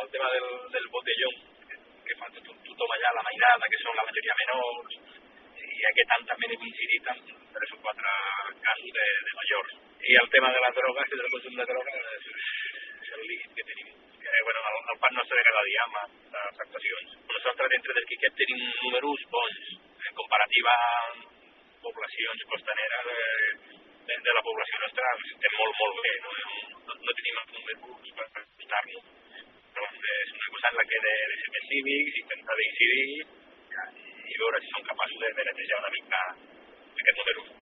el tema del botellón, que fa tothom allà, la mainada, que són la majoria menors, i aquest any també n'he coincidit amb 3 o 4 casos de majors. I el tema de les drogues, que del consum de drogues, és el límit que tenim. El pan nostre de cada dia amb les actuacions. Nosaltres, entre del Quiquet, tenim números bons, en comparativa amb poblacions costaneres de la població nostra, estem molt bé. No tenim els números per ajustar-nos. Però és una cosa en la que he de ser més cívics, intentar d'incidir i veure si som capaços de netejar una mica aquest número.